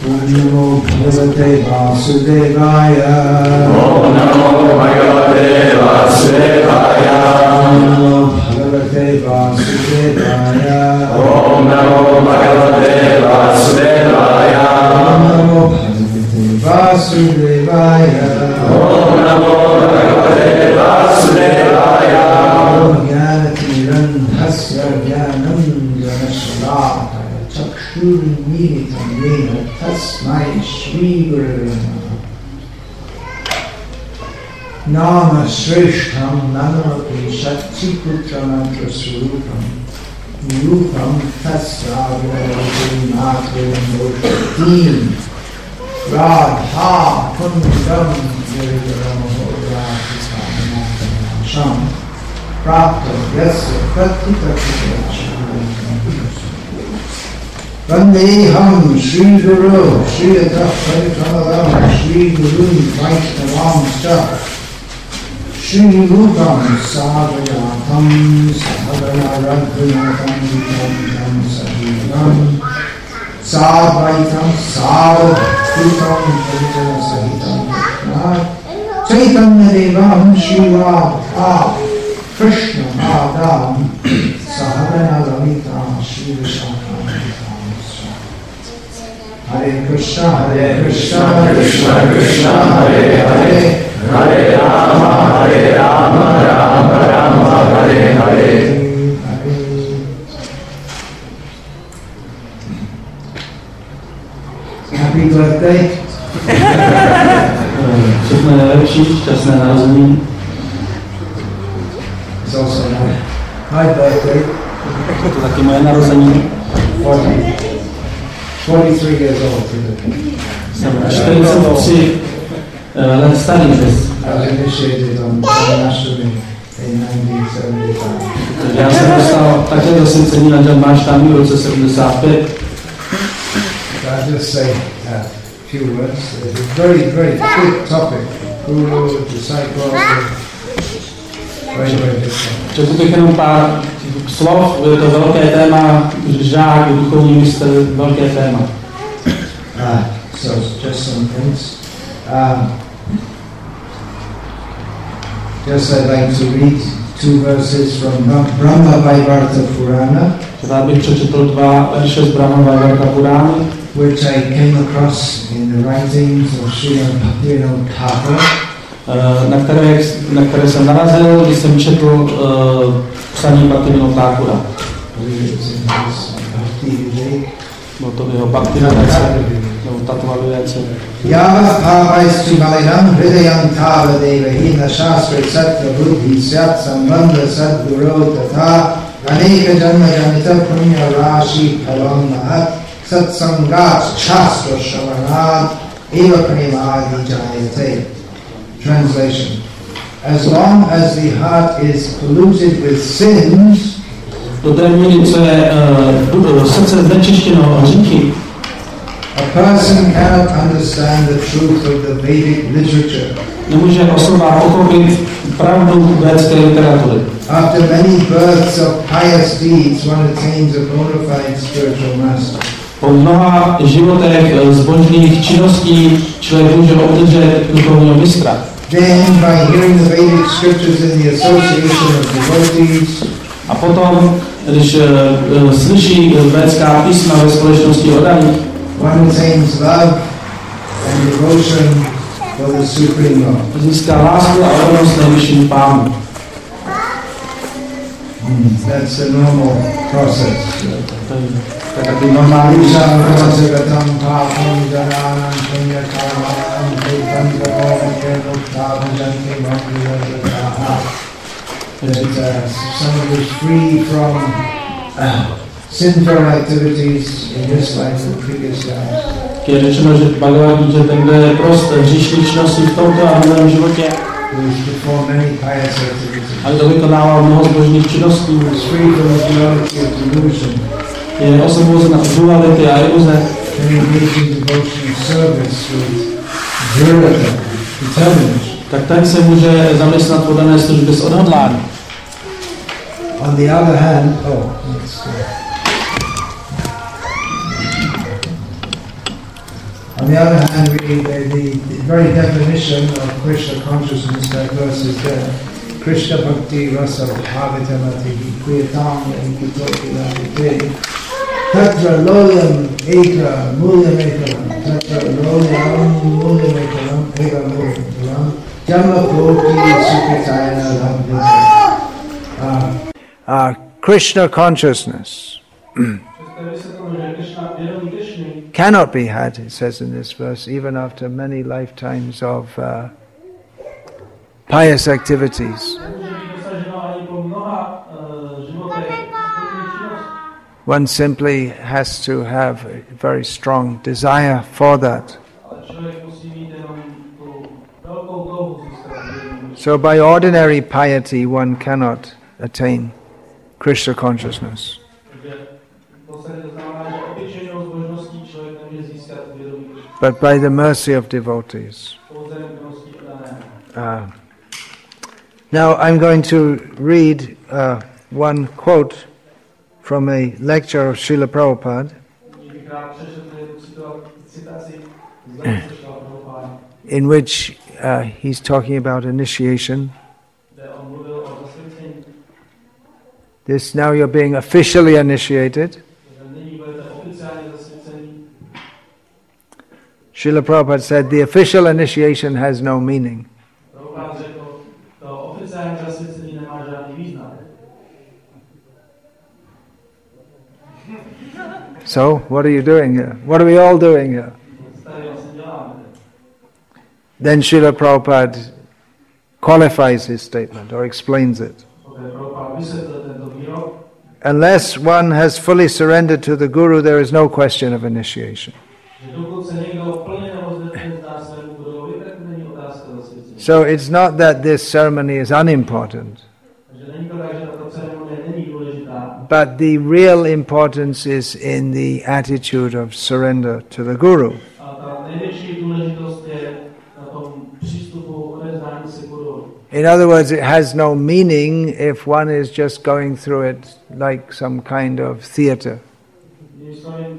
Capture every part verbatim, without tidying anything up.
Om Namo Bhagavate Vasudevaya. Om Namo Bhagavate Vasudevaya. Om Namo Bhagavate Vasudevaya. Om Namo Bhagavate Vasudevaya. Om Namo Bhagavate Vasudevaya. Om Namo Bhagavate Vasudevaya. Om Jnanatirandhasya Jnanam Janashalakaya Chakshurmilitam Yena Tasmai Shri Gurave Namaha. Nama Shreshtham Namapi Shakti Putra Mantra Swarupam Rupam Tasavadavati Matram Moshtim Radha Kundam Yiridaram Radha Sham Prapta Yasya Pratita Vandeham Shri Guru Shri Adhava Parikamalam Shri Guru Vaishnavam Cha Shri Rupam Savayatam Sahagana Radhanatam Vitam Sahitam Sadvaitam Sadhutam Vitam Sahitam Chaitanya Devam Shri Radha Krishna Adam Sahagana Lalitam Shri Vishakam Hare Krishna Hare Krishna Krishna Krishna Hare Hare Hare Rama, Hare Rama, Rama Rama, Hare Hare. Happy birthday. Všechno nejlepší, šťastné narození. It's also my, my birthday. To taky moje narození. forty-three years old today. Jsem čtyřicet tři let starý dnes. I was initiated on Janmashtami in nineteen seventy-five. Já jsem dostal také zasvěcení na Janmashtami v roce sedmdesát pět. I'll just say a few words. It's a very, very big topic. Guru, disciple, very, very big topic. Řekl bych jenom pár slov, je to velké téma, žák, duchovní mistr, velké téma. Uh, so just some things. Um, just I'd like to read two verses from Brahma Vaivarta Purana. Rád bych přečetl dva verše z Brahma Vaivarta Purány, which I came across in the writings of Srila Bhaktivinoda Thakur, na které, na které jsem narazil, když jsem četl uh, psaní Bhaktivinoda Thakura. Bylo to jeho Bhaktivinoda nebo Tattva Vivéce. Yava bhavaistu malinam hridayam tava devahi na shastra sattva buddhi syat sambandha sadguru tatha aneka janma janita punya rashi phalam mahat satsangat shastra shavanad eva premadi jayate. Translation. As long as the heart is polluted with sins, do té míry, co je uh, srdce znečištěno hříchy, a person cannot understand the truth of the Vedic literature. Nemůže osoba pochopit pravdu védské literatury. After many births of pious deeds, one attains a bona fide spiritual master. Po mnoha životech zbožných činností člověk může obdržet duchovního mistra. Then, by hearing the Vedic scriptures in the association of devotees, a potom, když uh, slyší védská písma ve společnosti oddaných, one attains love and devotion for the Supreme Lord. Získá lásku a oddanost nejvyšším Pánu. Hmm. That's the normal process. To je takový normální someone who's free from uh, sinful activities in this life and previous lives. Je řečeno, že Bhagavad Gita, ten, kdo je prost hříšných činností v tomto a minulém životě, a kdo vykonával mnoho zbožných činností, je osvobozen od duality a iluze, tak ten se může zaměstnat v oddané službě s odhodláním. On the other hand, oh, let's go. On the other hand, we, the, the, the very definition of Krishna consciousness, that verse is there. Krishna bhakti rasa bhavitamati kriyatam enkitokilamite tatra loyam eka mulyam ekalam tatra loyam mulyam ekalam eka mulyam ekalam jamma koti sukritayana lamvita. Krishna consciousness cannot be had, it says in this verse, even after many lifetimes of uh, pious activities. One simply has to have a very strong desire for that. So by ordinary piety one cannot attain Krishna consciousness. But by the mercy of devotees. Uh, now I'm going to read uh, one quote from a lecture of Srila Prabhupada, in which uh, he's talking about initiation. This, now you're being officially initiated. Srila Prabhupada said, the official initiation has no meaning. So, what are you doing here? What are we all doing here? Then Srila Prabhupada qualifies his statement or explains it. Unless one has fully surrendered to the Guru, there is no question of initiation. So it's not that this ceremony is unimportant, but the real importance is in the attitude of surrender to the Guru. In other words, it has no meaning if one is just going through it like some kind of theatre. Mm.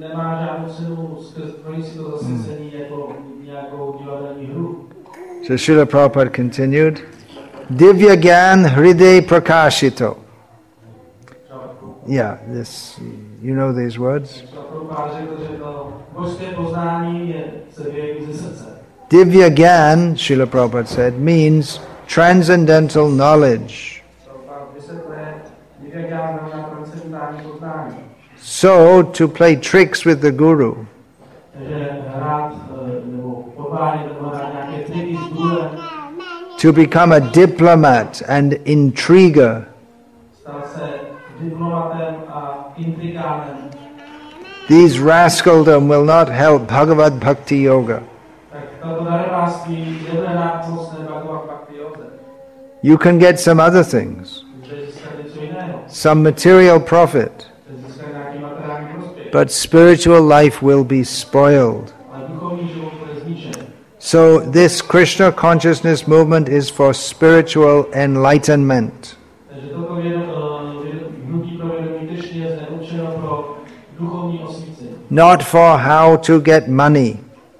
So Srila Prabhupada continued, Divya Gyan Hriday Prakashito. Yeah, this, you know these words? Divya Gyan, Srila Prabhupada said, means transcendental knowledge. So, to play tricks with the Guru, to become a diplomat and intriguer, these rascaldom will not help Bhagavad Bhakti Yoga. You can get some other things, some material profit, but spiritual life will be spoiled. So this Krishna consciousness movement is for spiritual enlightenment. Not for how to get money,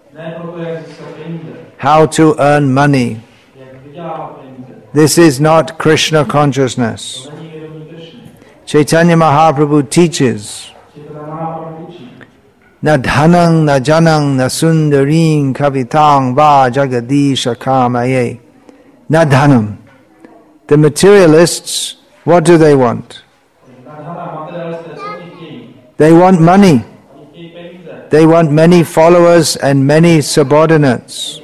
how to earn money. This is not Krishna consciousness. Chaitanya Mahaprabhu teaches, Na dhanang, na janang, na sundaring kavitang va jagadisha kamaye. Na dhanam. The materialists, what do they want? They want money. They want many followers and many subordinates.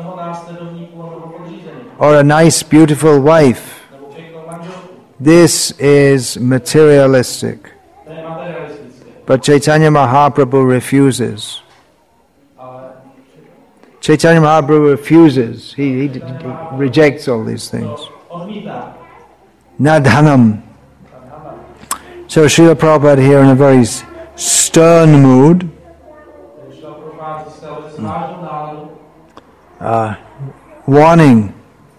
Or a nice, beautiful wife. This is materialistic. But Chaitanya Mahaprabhu refuses. Chaitanya Mahaprabhu refuses. He, he, he rejects all these things. Na dhanam. So Srila Prabhupada here in a very stern mood, uh, warning.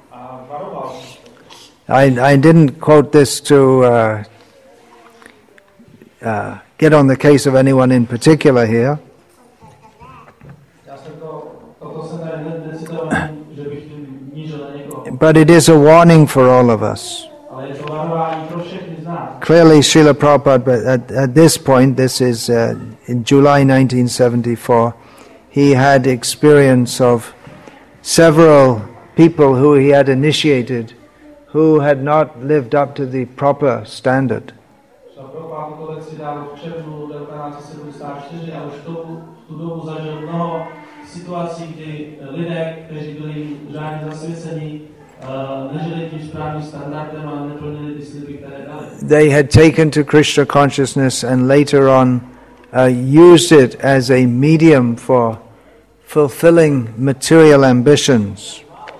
I, I didn't quote this to uh, uh, get on the case of anyone in particular here, But it is a warning for all of us. Clearly, Srila Prabhupada, at, at this point, this is uh, in July nineteen seventy-four, he had experience of several people who he had initiated who had not lived up to the proper standard. They had taken to Krishna consciousness and later on uh, used it as a medium for fulfilling material ambitions.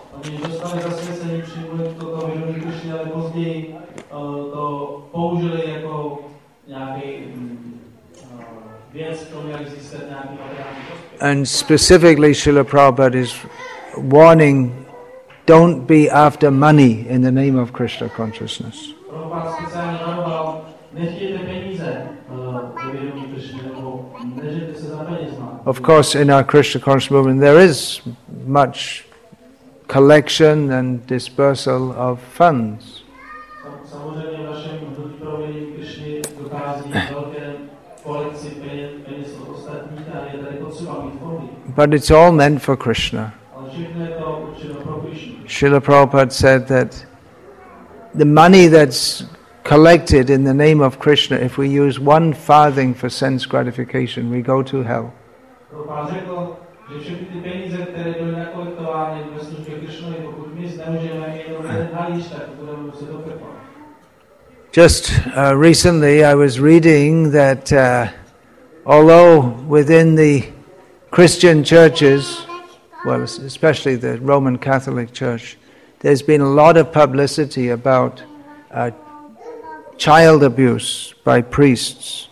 And specifically, Srila Prabhupada is warning, don't be after money in the name of Krishna consciousness. Of course, in our Krishna conscious movement, there is much collection and dispersal of funds. But it's all meant for Krishna. Srila Prabhupada said that the money that's collected in the name of Krishna, if we use one farthing for sense gratification, we go to hell. Just uh, recently I was reading that uh, although within the Christian churches, well, especially the Roman Catholic Church, there's been a lot of publicity about uh, child abuse by priests.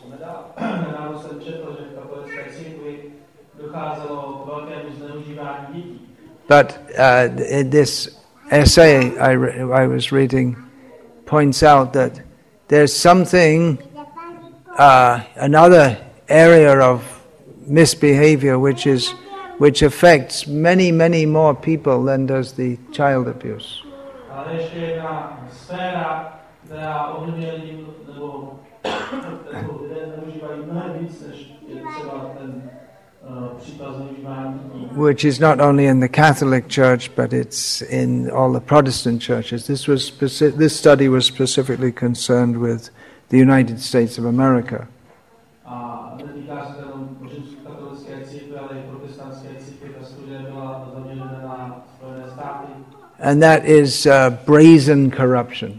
But uh, this essay I, re- I was reading points out that there's something, uh, another area of misbehavior which is which affects many, many more people than does the child abuse. Which is not only in the Catholic Church, but it's in all the Protestant churches. This was speci- this study was specifically concerned with the United States of America. And that is uh, brazen corruption.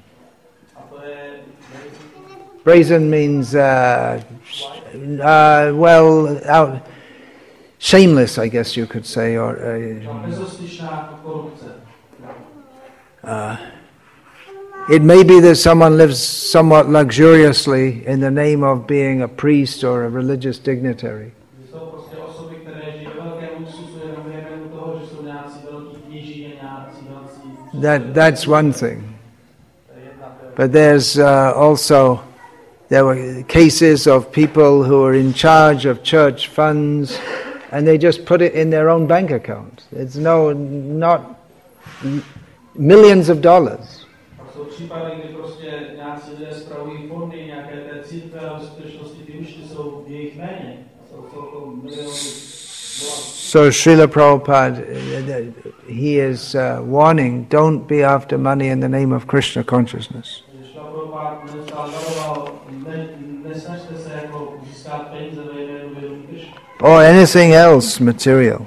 Brazen means, uh, uh, well, out, shameless, I guess you could say, or uh, uh, it may be that someone lives somewhat luxuriously in the name of being a priest or a religious dignitary. That that's one thing. But there's uh, also there were cases of people who are in charge of church funds, and they just put it in their own bank account. It's no not millions of dollars. So Srila Prabhupada, he is uh, warning, don't be after money in the name of Krishna consciousness. Or anything else material.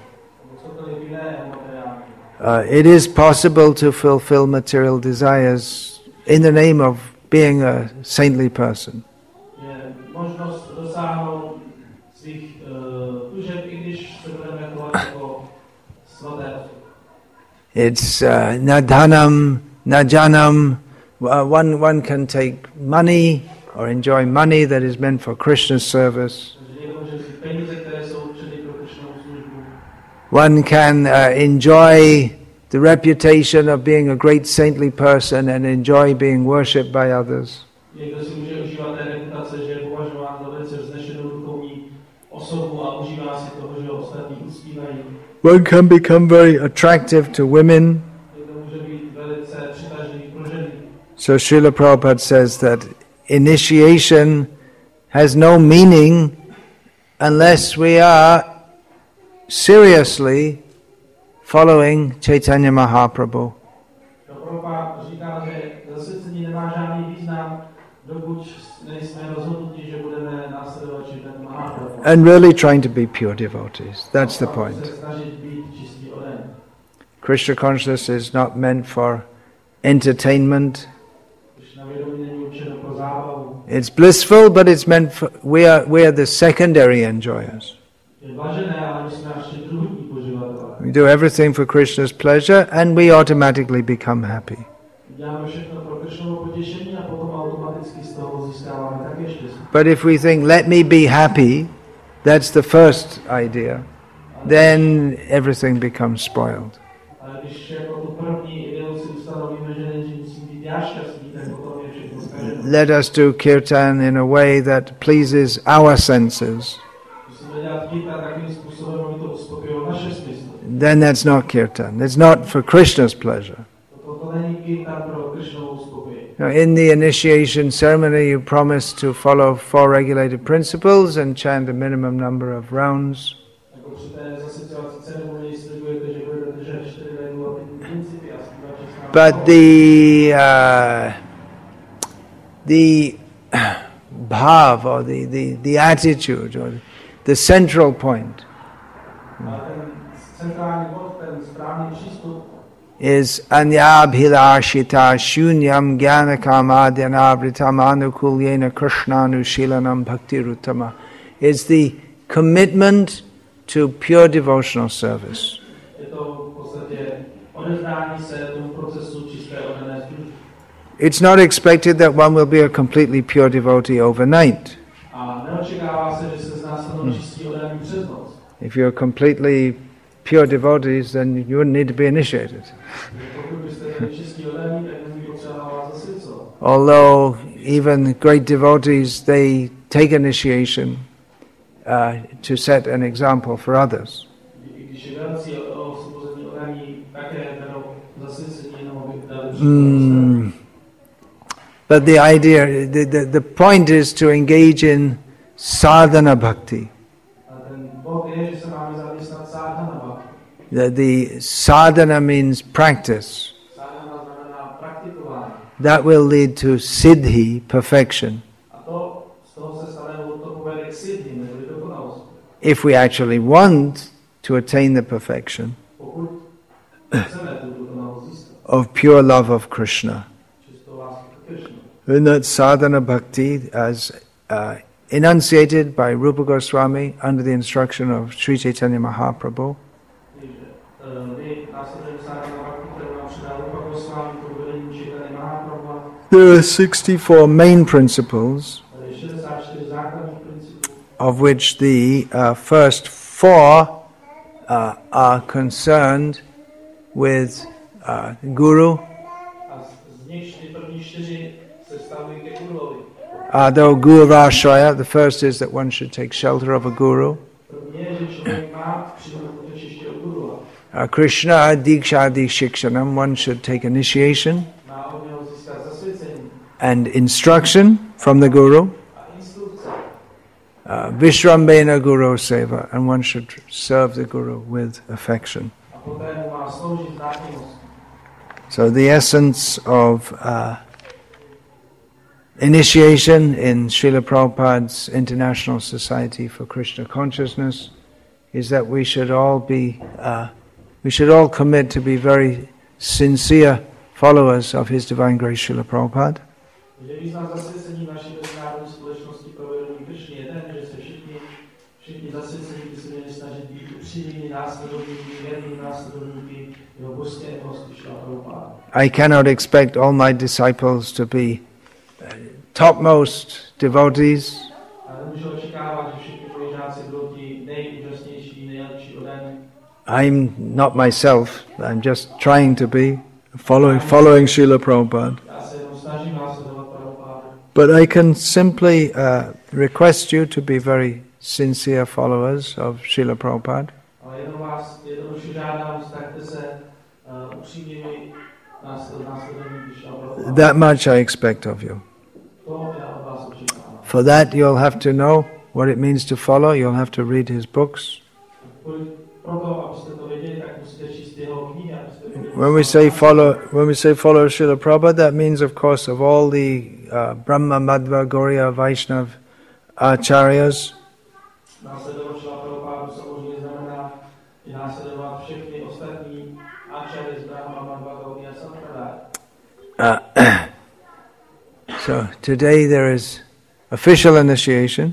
Uh, it is possible to fulfill material desires in the name of being a saintly person. It's uh, na dhanam, na janam. Uh, one, one can take money or enjoy money that is meant for Krishna's service. One can uh, enjoy the reputation of being a great saintly person and enjoy being worshipped by others. uctívají. One can become very attractive to women. To může být velice přitažlivý pro ženy. So Srila Prabhupada says that initiation has no meaning unless we are seriously following Chaitanya Mahaprabhu. Prabhupada říká, že zasvěcení nemá žádný význam, dokud nejsme rozhodnutí, že budeme následovat Chaitanya Mahaprabhu. And really trying to be pure devotees. That's the point. Krishna consciousness is not meant for entertainment. It's blissful, but it's meant for, we are, we are the secondary enjoyers. We do everything for Krishna's pleasure and we automatically become happy. But if we think, let me be happy, that's the first idea, then everything becomes spoiled. Let us do kirtan in a way that pleases our senses. Then that's not kirtan. It's not for Krishna's pleasure. Now, in the initiation ceremony, you promise to follow four regulated principles and chant a minimum number of rounds. But the uh, the bhav or the, the, the attitude or the central point is anyabhilashita shunyam jnanakamadhyanavritam anukulyena krishnanushilanam bhaktiruttama. It's the commitment to pure devotional service. It's not expected that one will be a completely pure devotee overnight. Hmm. If you're completely pure devotees, then you wouldn't need to be initiated. Although even great devotees, they take initiation uh, to set an example for others. Mm. But the idea, the, the, the point is to engage in sadhana bhakti. The, the sadhana means practice. That will lead to siddhi, perfection. If we actually want to attain the perfection of pure love of Krishna. In that sadhana bhakti, as uh, enunciated by Rupa Goswami under the instruction of Sri Chaitanya Mahaprabhu, there are sixty-four main principles, of which the uh, first four uh, are concerned with uh, Guru. Although Guru Ashraya, the first is that one should take shelter of a Guru. Uh, Krishna Diksha Dikshikshanam, one should take initiation and instruction from the Guru. Uh, Vishrambena Guru Seva, and one should serve the Guru with affection. So the essence of uh, initiation in Srila Prabhupada's International Society for Krishna Consciousness is that we should all be, uh, we should all commit to be very sincere followers of His Divine Grace Srila Prabhupada. I cannot expect all my disciples to be uh, topmost devotees. I'm not myself, I'm just trying to be, following, following Srila Prabhupada. But I can simply uh, request you to be very sincere followers of Srila Prabhupada. vás jednoduše žádám, staňte se uh, upřímnými následovníky Prabhupada. That much I expect of you. To já od vás očekávám. For that you'll have to know what it means to follow. You'll have to read his books. Proto, abyste to věděli, tak musíte číst jeho knihy, abyste věděli. When we say follow, when we say follow Srila Prabhupada, that means, of course, of all the uh, Brahma, Madhva, Gauriya, Vaishnav acharyas. Následovat Srila Prabhupádu samozřejmě znamená i následovat všechny ostatní acharya z Brahma, Madhva, Gauriya, Sampradaya. Uh, so today there is official initiation.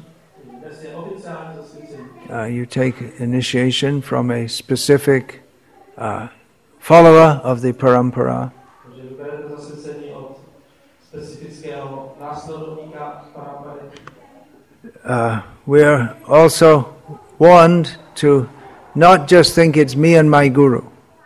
Uh, you take initiation from a specific uh, follower of the parampara. Uh, we're also warned to not just think it's me and my guru.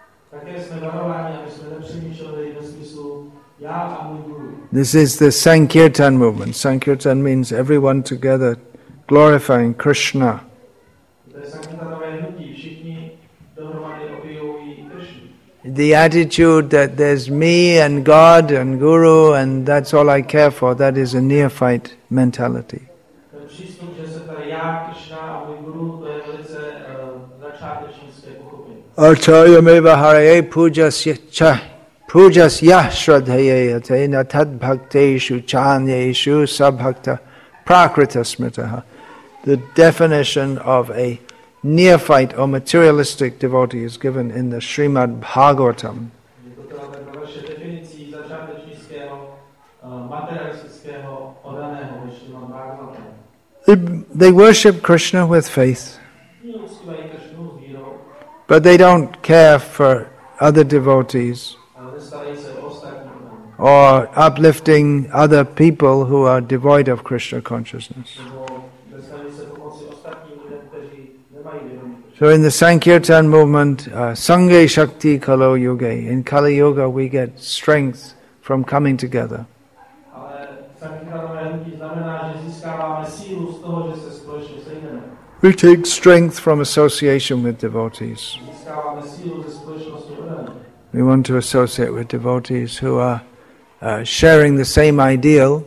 This is the Sankirtan movement. Sankirtan means everyone together glorifying Krishna. The attitude that there's me and God and Guru and that's all I care for, that is a neophyte mentality. Acharya meva haraye pujas pujas yah shraddhaye atena tad bhakteshu chanyeshu sabhakta prakrita smritaha. The definition of a neophyte or materialistic devotee is given in the Srimad Bhagavatam. They, they worship Krishna with faith, but they don't care for other devotees or uplifting other people who are devoid of Krishna consciousness. So in the Sankirtan movement, uh, Sanghe Shakti Kalo Yuge, in Kali Yuga we get strength from coming together. We take strength from association with devotees. We want to associate with devotees who are uh, sharing the same ideal.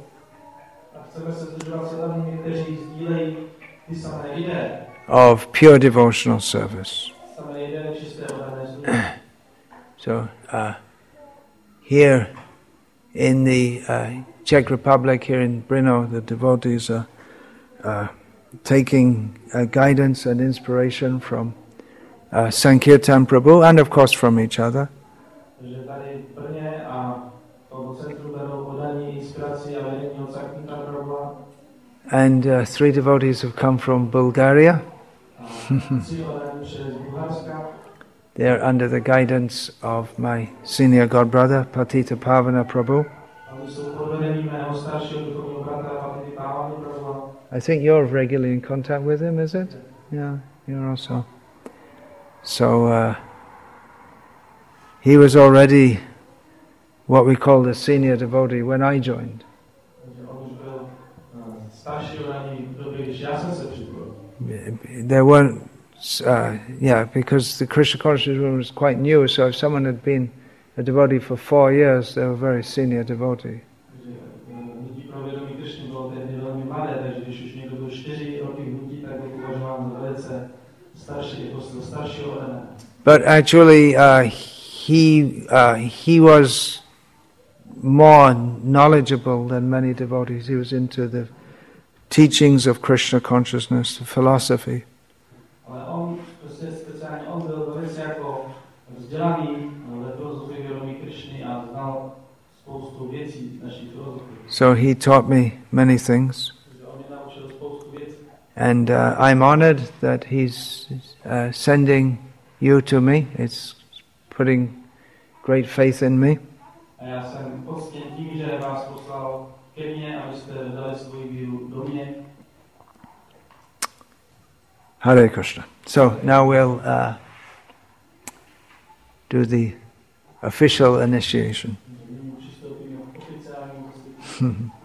Of pure devotional service. So uh, here in the uh, Czech Republic, here in Brno, the devotees are uh, taking uh, guidance and inspiration from uh, Sankirtan Prabhu and of course from each other. And uh, three devotees have come from Bulgaria. They are under the guidance of my senior godbrother, Patita Pavana Prabhu. I think you're regularly in contact with him, is it? Yeah, you're also. So uh, he was already what we call the senior devotee when I joined. There weren't, uh, yeah, because the Krishna consciousness movement was quite new, so if someone had been a devotee for four years, they were a very senior devotee. But actually, uh, he uh, he was more knowledgeable than many devotees. He was into the teachings of Krishna consciousness, the philosophy. So he taught me many things. And uh, I'm honored that he's uh, sending you to me. It's putting great faith in me. Hare Krishna. So now we'll uh, do the official initiation.